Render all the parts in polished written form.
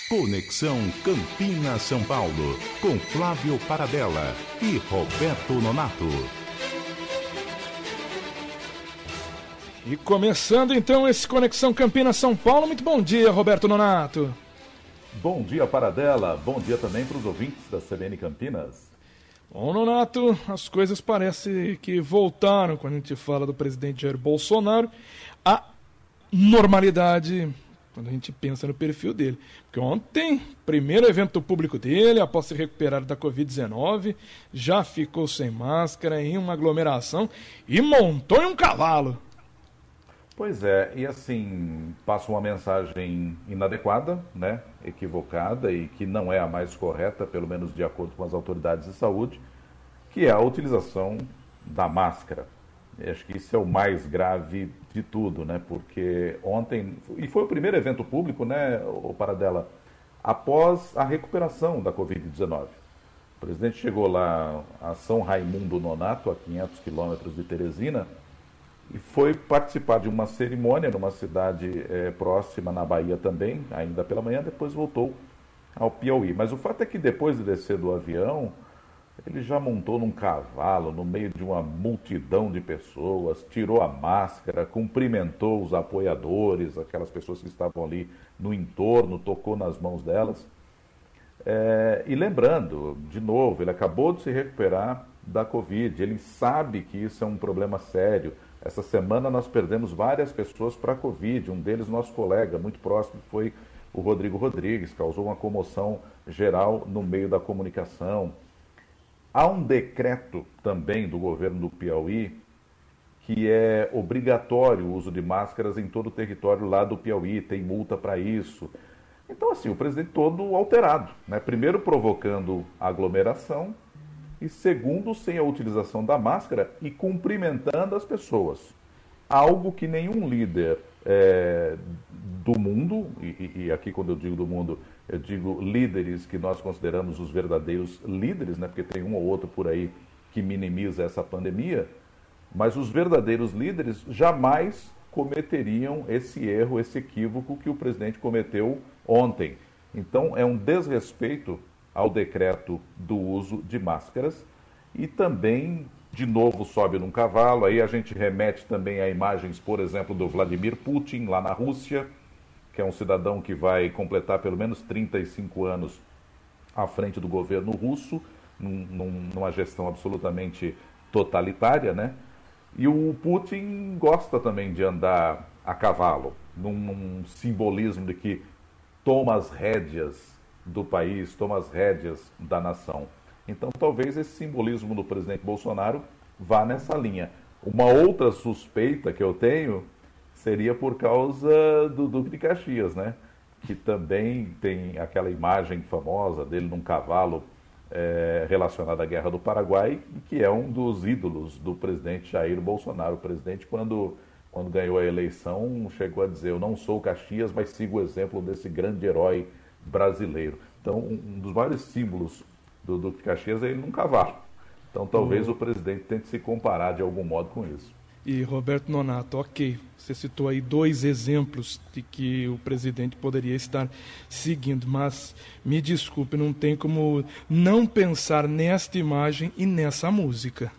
Conexão Campinas-São Paulo, com Flávio Paradella e Roberto Nonato. E começando então esse Conexão Campinas-São Paulo, muito bom dia, Roberto Nonato. Bom dia, Paradella, bom dia também para os ouvintes da CBN Campinas. Bom, Nonato, as coisas parecem que voltaram quando a gente fala do presidente Jair Bolsonaro à normalidade, quando a gente pensa no perfil dele. Porque ontem, primeiro evento público dele, após se recuperar da Covid-19, já ficou sem máscara em uma aglomeração e montou em um cavalo. Pois é, e assim, passa uma mensagem inadequada, né, equivocada e que não é a mais correta, pelo menos de acordo com as autoridades de saúde, que é a utilização da máscara. Eu acho que isso é o mais grave de tudo, né, porque ontem, e foi o primeiro evento público, né, o Paradella, após a recuperação da Covid-19. O presidente chegou lá a São Raimundo Nonato, a 500 quilômetros de Teresina, e foi participar de uma cerimônia numa cidade próxima, na Bahia também, ainda pela manhã, depois voltou ao Piauí. Mas o fato é que depois de descer do avião, ele já montou num cavalo, no meio de uma multidão de pessoas, tirou a máscara, cumprimentou os apoiadores, aquelas pessoas que estavam ali no entorno, tocou nas mãos delas. E lembrando, de novo, ele acabou de se recuperar da Covid, ele sabe que isso é um problema sério. Essa semana nós perdemos várias pessoas para a Covid, um deles nosso colega muito próximo foi o Rodrigo Rodrigues, causou uma comoção geral no meio da comunicação. Há um decreto também do governo do Piauí que é obrigatório o uso de máscaras em todo o território lá do Piauí, tem multa para isso. Então assim, o presidente todo alterado, né? Primeiro provocando aglomeração, e segundo, sem a utilização da máscara e cumprimentando as pessoas. Algo que nenhum líder do mundo, e aqui quando eu digo do mundo, eu digo líderes que nós consideramos os verdadeiros líderes, né? Porque tem um ou outro por aí que minimiza essa pandemia, mas os verdadeiros líderes jamais cometeriam esse erro, esse equívoco que o presidente cometeu ontem. Então é um desrespeito ao decreto do uso de máscaras e também, de novo, sobe num cavalo. Aí a gente remete também a imagens, por exemplo, do Vladimir Putin, lá na Rússia, que é um cidadão que vai completar pelo menos 35 anos à frente do governo russo, numa gestão absolutamente totalitária, né? E o Putin gosta também de andar a cavalo, num simbolismo de que toma as rédeas do país, toma as rédeas da nação. Então, talvez esse simbolismo do presidente Bolsonaro vá nessa linha. Uma outra suspeita que eu tenho seria por causa do Duque de Caxias, né? Que também tem aquela imagem famosa dele num cavalo relacionada à Guerra do Paraguai, e que é um dos ídolos do presidente Jair Bolsonaro. O presidente, quando ganhou a eleição, chegou a dizer: eu não sou Caxias, mas sigo o exemplo desse grande herói brasileiro. Então, um dos maiores símbolos do Duque de Caxias é ele num cavalo. Então, talvez o presidente tente se comparar de algum modo com isso. E Roberto Nonato, ok, você citou aí 2 exemplos de que o presidente poderia estar seguindo, mas me desculpe, não tem como não pensar nesta imagem e nessa música.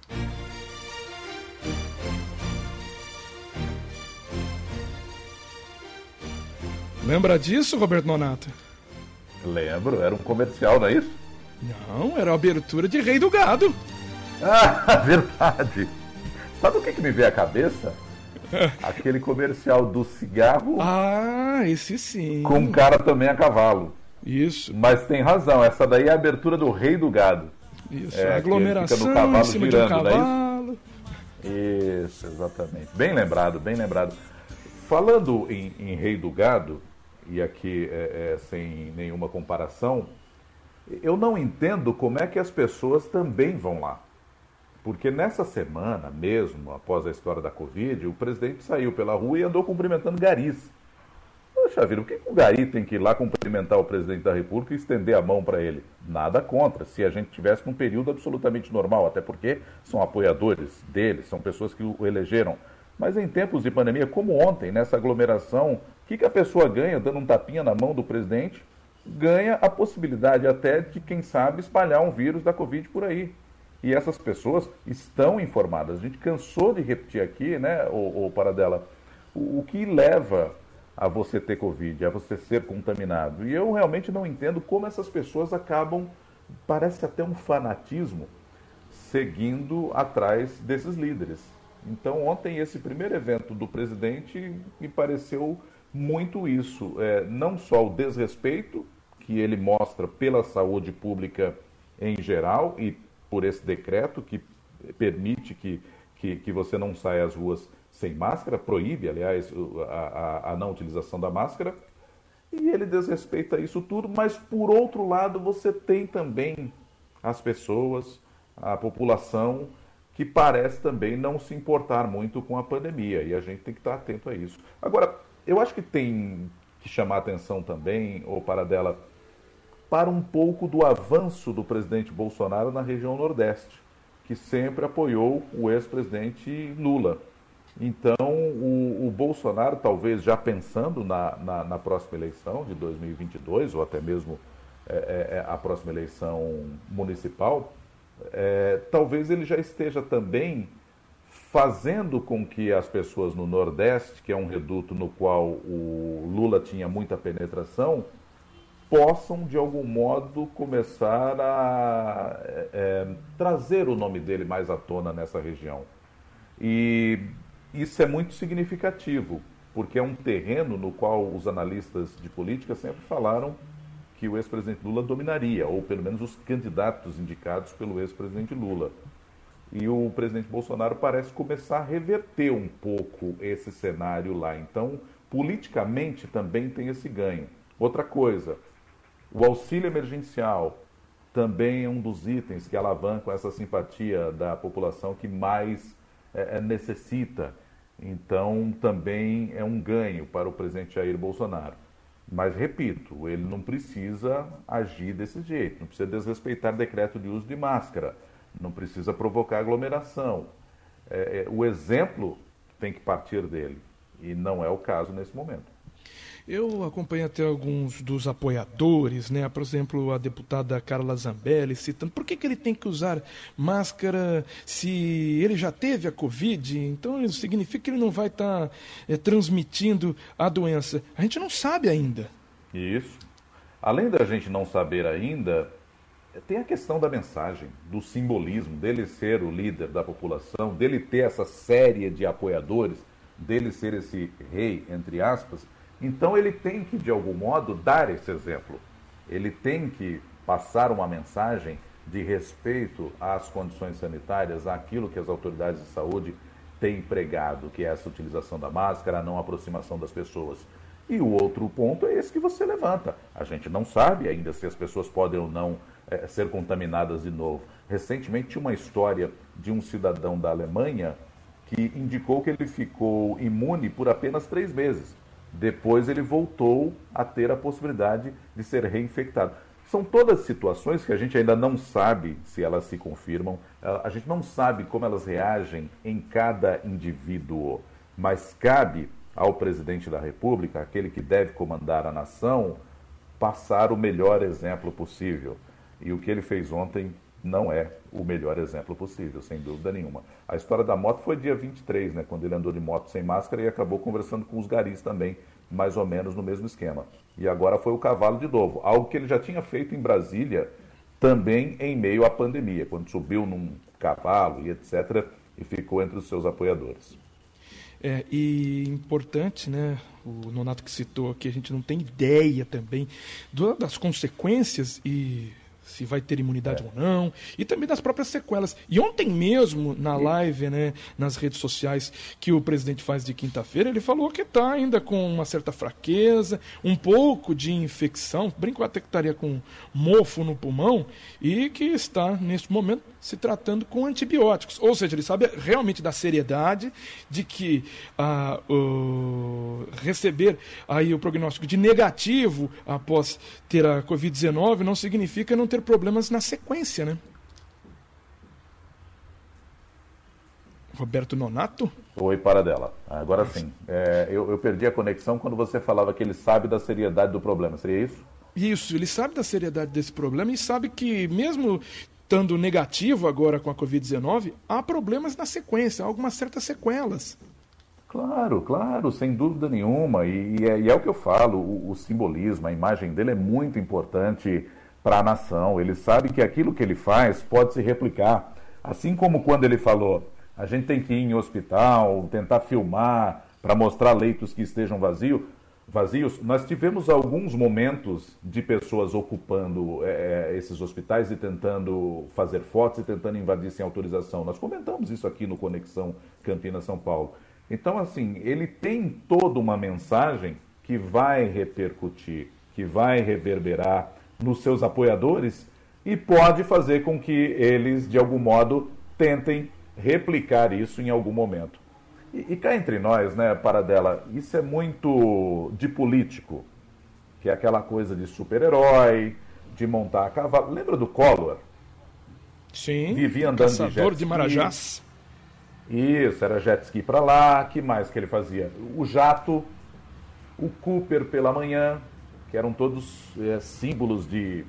Lembra disso, Roberto Nonato? Lembro, era um comercial, não é isso? Não, era a abertura de Rei do Gado. Ah, verdade. Sabe o que me veio à cabeça? Aquele comercial do cigarro. Ah, esse sim. Com um cara também a cavalo. Isso. Mas tem razão, essa daí é a abertura do Rei do Gado. Isso, a aglomeração fica no cavalo em cima girando, de um cavalo. Isso, exatamente. Bem lembrado, bem lembrado. Falando em Rei do Gado, e aqui sem nenhuma comparação, eu não entendo como é que as pessoas também vão lá. Porque nessa semana mesmo, após a história da Covid, o presidente saiu pela rua e andou cumprimentando garis. Poxa vida, por que o gari tem que ir lá cumprimentar o presidente da República e estender a mão para ele? Nada contra, se a gente tivesse num período absolutamente normal, até porque são apoiadores dele, são pessoas que o elegeram. Mas em tempos de pandemia, como ontem, nessa aglomeração, o que a pessoa ganha dando um tapinha na mão do presidente ganha a possibilidade até de, quem sabe, espalhar um vírus da Covid por aí. E essas pessoas estão informadas. A gente cansou de repetir aqui, né, o Paradela, o que leva a você ter Covid, a você ser contaminado. E eu realmente não entendo como essas pessoas acabam, parece até um fanatismo, seguindo atrás desses líderes. Então, ontem, esse primeiro evento do presidente me pareceu muito isso. Não só o desrespeito que ele mostra pela saúde pública em geral e por esse decreto que permite que você não saia às ruas sem máscara, proíbe, aliás, a não utilização da máscara, e ele desrespeita isso tudo, mas, por outro lado, você tem também as pessoas, a população, que parece também não se importar muito com a pandemia, e a gente tem que estar atento a isso. Agora, eu acho que tem que chamar atenção também, ou Paradela, para um pouco do avanço do presidente Bolsonaro na região Nordeste, que sempre apoiou o ex-presidente Lula. Então, o Bolsonaro, talvez já pensando na próxima eleição de 2022, ou até mesmo a próxima eleição municipal, talvez ele já esteja também fazendo com que as pessoas no Nordeste, que é um reduto no qual o Lula tinha muita penetração, possam, de algum modo, começar a trazer o nome dele mais à tona nessa região. E isso é muito significativo, porque é um terreno no qual os analistas de política sempre falaram que o ex-presidente Lula dominaria, ou pelo menos os candidatos indicados pelo ex-presidente Lula. E o presidente Bolsonaro parece começar a reverter um pouco esse cenário lá. Então, politicamente também tem esse ganho. Outra coisa, o auxílio emergencial também é um dos itens que alavancam essa simpatia da população que mais necessita. Então, também é um ganho para o presidente Jair Bolsonaro. Mas, repito, ele não precisa agir desse jeito, não precisa desrespeitar decreto de uso de máscara, não precisa provocar aglomeração. O exemplo tem que partir dele, e não é o caso nesse momento. Eu acompanho até alguns dos apoiadores, né? Por exemplo, a deputada Carla Zambelli citando por que ele tem que usar máscara se ele já teve a Covid, então isso significa que ele não vai estar transmitindo a doença. A gente não sabe ainda. Isso. Além da gente não saber ainda, tem a questão da mensagem, do simbolismo, dele ser o líder da população, dele ter essa série de apoiadores, dele ser esse rei, entre aspas. Então ele tem que, de algum modo, dar esse exemplo. Ele tem que passar uma mensagem de respeito às condições sanitárias, àquilo que as autoridades de saúde têm pregado, que é essa utilização da máscara, a não aproximação das pessoas. E o outro ponto é esse que você levanta. A gente não sabe ainda se as pessoas podem ou não ser contaminadas de novo. Recentemente tinha uma história de um cidadão da Alemanha que indicou que ele ficou imune por apenas 3 meses. Depois ele voltou a ter a possibilidade de ser reinfectado. São todas situações que a gente ainda não sabe se elas se confirmam, a gente não sabe como elas reagem em cada indivíduo, mas cabe ao presidente da República, aquele que deve comandar a nação, passar o melhor exemplo possível. E o que ele fez ontem não é o melhor exemplo possível, sem dúvida nenhuma. A história da moto foi dia 23, né, quando ele andou de moto sem máscara e acabou conversando com os garis também, mais ou menos no mesmo esquema. E agora foi o cavalo de novo, algo que ele já tinha feito em Brasília, também em meio à pandemia, quando subiu num cavalo e etc., e ficou entre os seus apoiadores. E importante, né, o Nonato que citou aqui, a gente não tem ideia também das consequências e se vai ter imunidade ou não, e também das próprias sequelas. E ontem mesmo, na live, né, nas redes sociais que o presidente faz de quinta-feira, ele falou que está ainda com uma certa fraqueza, um pouco de infecção, brincou até que estaria com mofo no pulmão, e que está, neste momento, se tratando com antibióticos. Ou seja, ele sabe realmente da seriedade de que receber aí o prognóstico de negativo após ter a Covid-19 não significa não ter problemas na sequência, né? Roberto Nonato? Oi, Paradela. Agora sim. Eu perdi a conexão quando você falava que ele sabe da seriedade do problema. Seria isso? Isso, ele sabe da seriedade desse problema e sabe que, mesmo estando negativo agora com a Covid-19, há problemas na sequência, há algumas certas sequelas. Claro, claro, sem dúvida nenhuma. E é o que eu falo, o simbolismo, a imagem dele é muito importante para a nação. Ele sabe que aquilo que ele faz pode se replicar. Assim como quando ele falou, a gente tem que ir em hospital, tentar filmar para mostrar leitos que estejam vazios. Nós tivemos alguns momentos de pessoas ocupando esses hospitais e tentando fazer fotos e tentando invadir sem autorização. Nós comentamos isso aqui no Conexão Campinas-São Paulo. Então, assim, ele tem toda uma mensagem que vai repercutir, que vai reverberar nos seus apoiadores e pode fazer com que eles, de algum modo, tentem replicar isso em algum momento. E cá entre nós, né, Paradela, isso é muito de político, que é aquela coisa de super-herói, de montar a cavalo. Lembra do Collor? Sim, vivia andando caçador de jet ski. de Marajás. Isso, era jet ski para lá. Que mais que ele fazia? O jato, o Cooper pela manhã, que eram todos símbolos de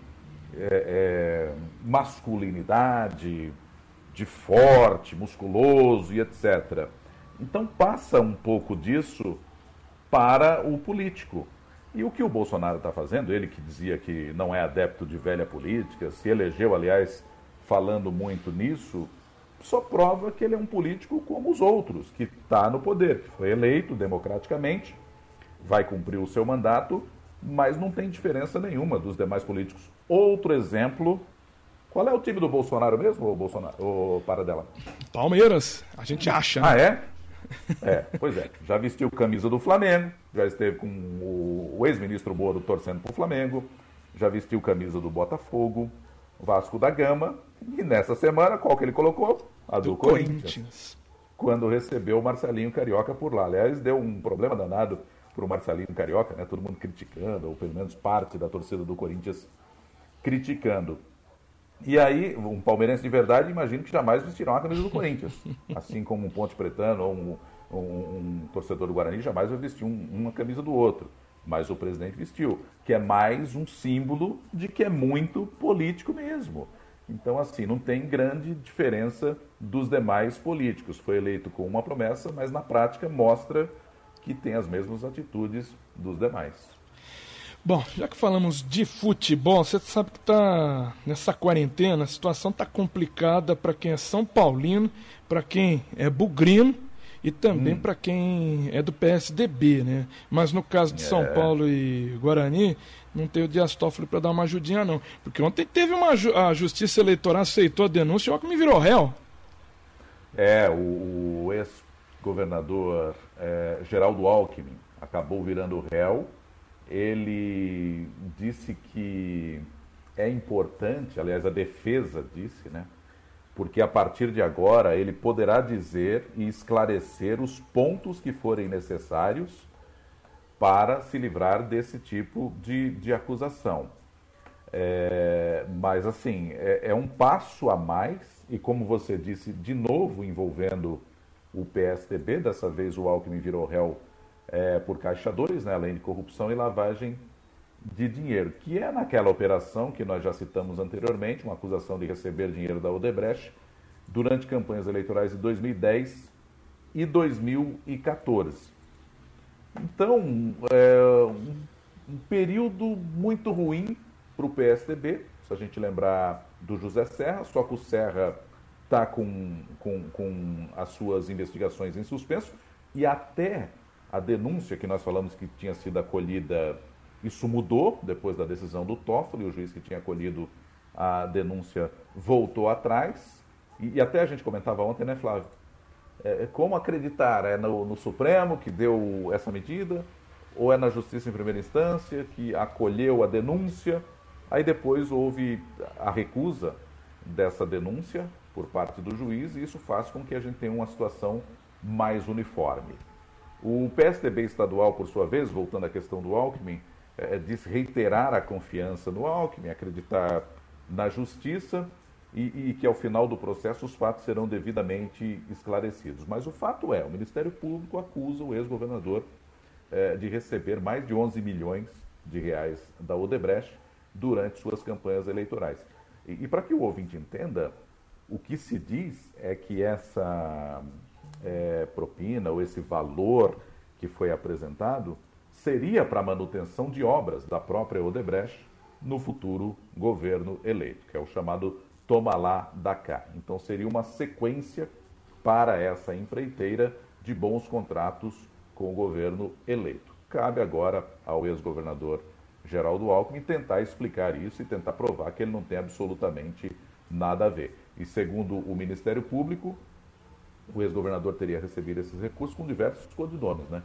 masculinidade, de forte, musculoso e etc. Então passa um pouco disso para o político. E o que o Bolsonaro está fazendo, ele que dizia que não é adepto de velha política, se elegeu, aliás, falando muito nisso, só prova que ele é um político como os outros, que está no poder, que foi eleito democraticamente, vai cumprir o seu mandato, mas não tem diferença nenhuma dos demais políticos. Outro exemplo, qual é o time do Bolsonaro mesmo, ô Paradela? Palmeiras, a gente acha, né? Ah, é? Pois é. Já vestiu camisa do Flamengo, já esteve com o ex-ministro Moro torcendo para o Flamengo, já vestiu camisa do Botafogo, Vasco da Gama, e nessa semana, qual que ele colocou? A do Corinthians. Quando recebeu o Marcelinho Carioca por lá. Aliás, deu um problema danado para o Marcelinho Carioca, né? Todo mundo criticando, ou pelo menos parte da torcida do Corinthians criticando. E aí, um palmeirense de verdade, imagino que jamais vestirá uma camisa do Corinthians. Assim como um Ponte Pretano ou um torcedor do Guarani jamais vai vestir uma camisa do outro. Mas o presidente vestiu, que é mais um símbolo de que é muito político mesmo. Então, assim, não tem grande diferença dos demais políticos. Foi eleito com uma promessa, mas na prática mostra que tem as mesmas atitudes dos demais. Bom, já que falamos de futebol, você sabe que tá nessa quarentena, a situação tá complicada para quem é São Paulino, para quem é bugrino e também para quem é do PSDB, né? Mas no caso de São Paulo e Guarani, não tem o Dias Toffoli para dar uma ajudinha não, porque ontem teve a Justiça Eleitoral aceitou a denúncia e o Alckmin virou réu. O ex-governador Geraldo Alckmin acabou virando réu. Ele disse que é importante, aliás, a defesa disse, né? Porque a partir de agora ele poderá dizer e esclarecer os pontos que forem necessários para se livrar desse tipo de acusação. Mas, assim, é um passo a mais, e como você disse, de novo envolvendo o PSDB, dessa vez o Alckmin virou réu por Caixa 2, né, além de corrupção e lavagem de dinheiro, que é naquela operação que nós já citamos anteriormente, uma acusação de receber dinheiro da Odebrecht durante campanhas eleitorais de 2010 e 2014. Então, um período muito ruim para o PSDB, se a gente lembrar do José Serra, só que o Serra está com as suas investigações em suspenso, e até a denúncia que nós falamos que tinha sido acolhida, isso mudou depois da decisão do Toffoli, o juiz que tinha acolhido a denúncia voltou atrás, e até a gente comentava ontem, né, Flávio? Como acreditar? É no Supremo que deu essa medida? Ou é na Justiça em primeira instância que acolheu a denúncia? Aí depois houve a recusa dessa denúncia por parte do juiz, e isso faz com que a gente tenha uma situação mais uniforme. O PSDB estadual, por sua vez, voltando à questão do Alckmin, diz reiterar a confiança no Alckmin, acreditar na justiça e que ao final do processo os fatos serão devidamente esclarecidos. Mas o fato é, o Ministério Público acusa o ex-governador de receber mais de 11 milhões de reais da Odebrecht durante suas campanhas eleitorais. E para que o ouvinte entenda, o que se diz é que essa propina ou esse valor que foi apresentado seria para a manutenção de obras da própria Odebrecht no futuro governo eleito, que é o chamado toma lá, dá cá. Então seria uma sequência para essa empreiteira de bons contratos com o governo eleito. Cabe agora ao ex-governador Geraldo Alckmin tentar explicar isso e tentar provar que ele não tem absolutamente nada a ver. E segundo o Ministério Público, o ex-governador teria recebido esses recursos com diversos codinomes, né?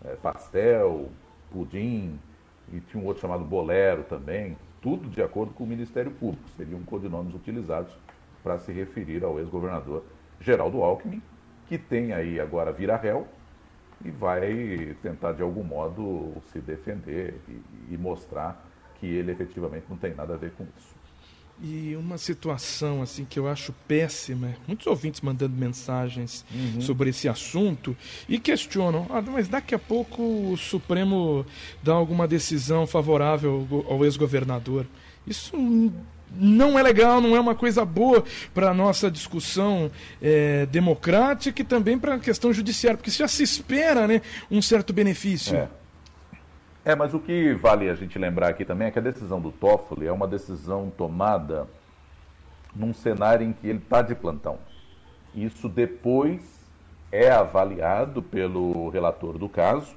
Pastel, pudim, e tinha um outro chamado bolero também, tudo de acordo com o Ministério Público. Seriam codinomes utilizados para se referir ao ex-governador Geraldo Alckmin, que tem aí agora vira réu e vai tentar de algum modo se defender e mostrar que ele efetivamente não tem nada a ver com isso. E uma situação assim que eu acho péssima, muitos ouvintes mandando mensagens sobre esse assunto e questionam, mas daqui a pouco o Supremo dá alguma decisão favorável ao ex-governador. Isso não é legal, não é uma coisa boa para a nossa discussão democrática e também para a questão judiciária, porque já se espera, né, um certo benefício. Mas o que vale a gente lembrar aqui também é que a decisão do Toffoli é uma decisão tomada num cenário em que ele está de plantão. Isso depois é avaliado pelo relator do caso,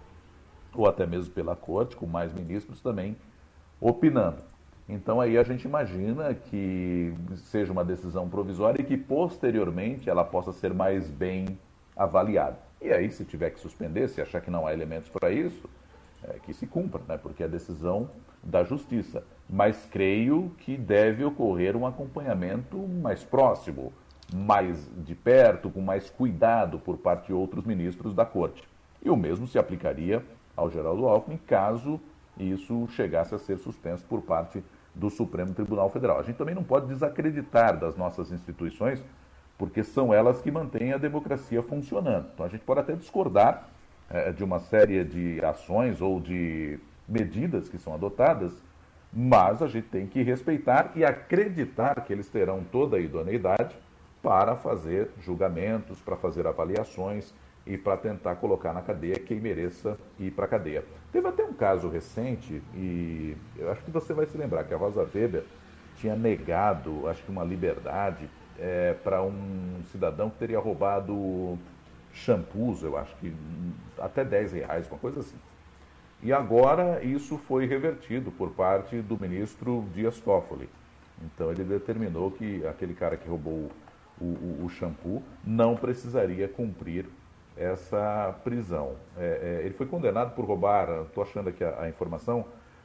ou até mesmo pela corte, com mais ministros também opinando. Então aí a gente imagina que seja uma decisão provisória e que posteriormente ela possa ser mais bem avaliada. E aí, se tiver que suspender, se achar que não há elementos para isso, que se cumpra, né? Porque é a decisão da Justiça. Mas creio que deve ocorrer um acompanhamento mais próximo, mais de perto, com mais cuidado por parte de outros ministros da Corte. E o mesmo se aplicaria ao Geraldo Alckmin, caso isso chegasse a ser suspenso por parte do Supremo Tribunal Federal. A gente também não pode desacreditar das nossas instituições, porque são elas que mantêm a democracia funcionando. Então a gente pode até discordar de uma série de ações ou de medidas que são adotadas, mas a gente tem que respeitar e acreditar que eles terão toda a idoneidade para fazer julgamentos, para fazer avaliações e para tentar colocar na cadeia quem mereça ir para a cadeia. Teve até um caso recente, e eu acho que você vai se lembrar, que a Rosa Weber tinha negado, acho que uma liberdade para um cidadão que teria roubado shampoos, eu acho que até R$10, uma coisa assim. E agora isso foi revertido por parte do ministro Dias Toffoli. Então ele determinou que aquele cara que roubou o shampoo não precisaria cumprir essa prisão. Ele foi condenado por roubar, estou achando aqui a informação,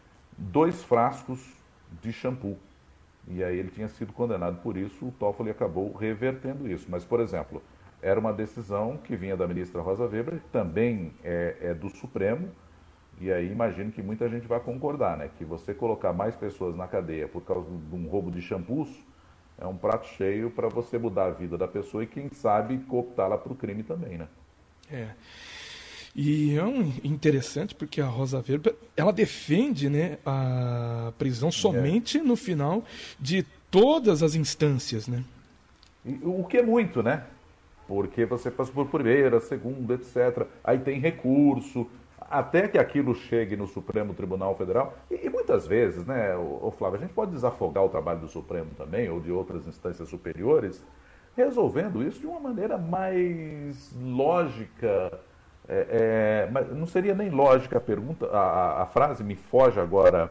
2 frascos de shampoo. E aí ele tinha sido condenado por isso, o Toffoli acabou revertendo isso. Mas, por exemplo, era uma decisão que vinha da ministra Rosa Weber, que também é do Supremo, e aí imagino que muita gente vai concordar, né? Que você colocar mais pessoas na cadeia por causa de um roubo de shampoos é um prato cheio para você mudar a vida da pessoa e, quem sabe, cooptá-la para o crime também, né? E é interessante porque a Rosa Weber, ela defende, né, a prisão somente no final de todas as instâncias, né? O que é muito, né? Porque você passa por primeira, segunda, etc. Aí tem recurso, até que aquilo chegue no Supremo Tribunal Federal. E muitas vezes, né, Flávio, a gente pode desafogar o trabalho do Supremo também, ou de outras instâncias superiores, resolvendo isso de uma maneira mais lógica. Mas não seria nem lógica a pergunta, a frase, me foge agora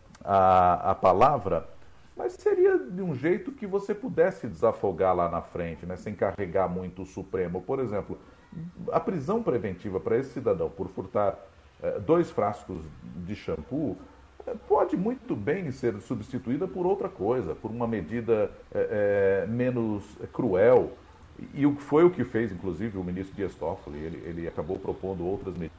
a palavra, mas seria de um jeito que você pudesse desafogar lá na frente, né, sem carregar muito o Supremo. Por exemplo, a prisão preventiva para esse cidadão por furtar 2 frascos de shampoo pode muito bem ser substituída por outra coisa, por uma medida menos cruel. E foi o que fez, inclusive, o ministro Dias Toffoli. Ele acabou propondo outras medidas.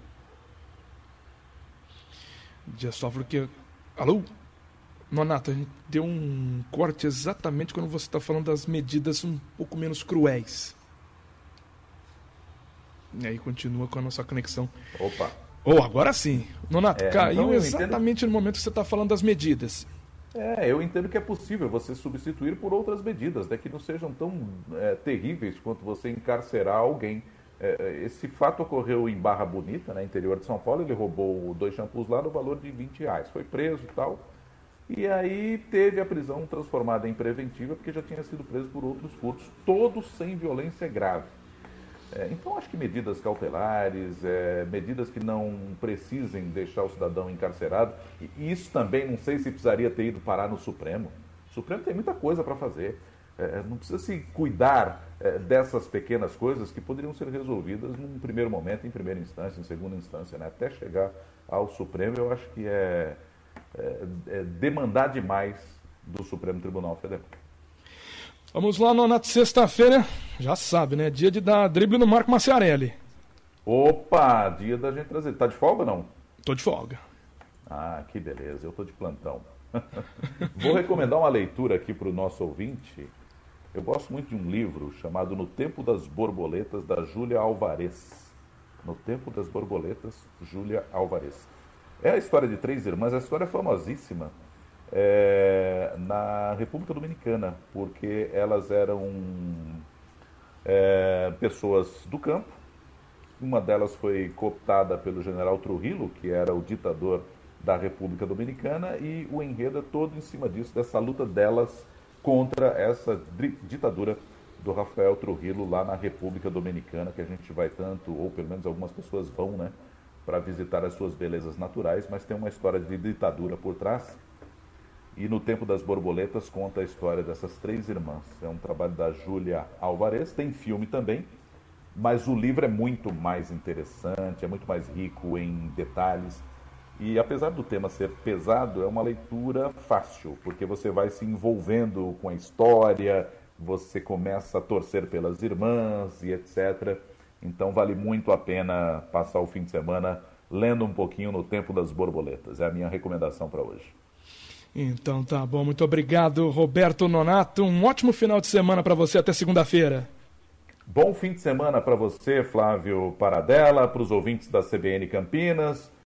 Dias Toffoli que... Alô? Nonato, a gente deu um corte exatamente quando você está falando das medidas um pouco menos cruéis. E aí continua com a nossa conexão. Opa! Agora sim. Nonato, caiu então exatamente no momento que você está falando das medidas. Eu entendo que é possível você substituir por outras medidas, né, que não sejam tão terríveis quanto você encarcerar alguém. Esse fato ocorreu em Barra Bonita, né, interior de São Paulo. Ele roubou 2 shampoos lá no valor de R$ 20. Foi preso e tal. E aí teve a prisão transformada em preventiva, porque já tinha sido preso por outros furtos, todos sem violência grave. Então acho que medidas cautelares, medidas que não precisem deixar o cidadão encarcerado, e isso também não sei se precisaria ter ido parar no Supremo. O Supremo tem muita coisa para fazer. Não precisa se cuidar dessas pequenas coisas que poderiam ser resolvidas num primeiro momento, em primeira instância, em segunda instância, né? Até chegar ao Supremo, eu acho que é demandar demais do Supremo Tribunal Federal. Vamos lá, Nonato, sexta-feira, já sabe, né? Dia de dar drible no Marco Maciarelli. Opa, dia da gente trazer. Tá de folga ou não? Tô de folga. Ah, que beleza, eu tô de plantão. Vou recomendar uma leitura aqui para o nosso ouvinte. Eu gosto muito de um livro chamado No Tempo das Borboletas, da Júlia Alvarez. No Tempo das Borboletas, Júlia Alvarez. É a história de 3 irmãs, a história é famosíssima na República Dominicana, porque elas eram pessoas do campo. Uma delas foi cooptada pelo general Trujillo, que era o ditador da República Dominicana, e o enredo é todo em cima disso, dessa luta delas contra essa ditadura do Rafael Trujillo lá na República Dominicana, que a gente vai tanto, ou pelo menos algumas pessoas vão, né, para visitar as suas belezas naturais, mas tem uma história de ditadura por trás. E No Tempo das Borboletas conta a história dessas 3 irmãs. É um trabalho da Júlia Alvarez, tem filme também, mas o livro é muito mais interessante, é muito mais rico em detalhes. E apesar do tema ser pesado, é uma leitura fácil, porque você vai se envolvendo com a história, você começa a torcer pelas irmãs e etc. Então vale muito a pena passar o fim de semana lendo um pouquinho No Tempo das Borboletas. É a minha recomendação para hoje. Então tá bom, muito obrigado, Roberto Nonato. Um ótimo final de semana para você, até segunda-feira. Bom fim de semana para você, Flávio Paradella, para os ouvintes da CBN Campinas.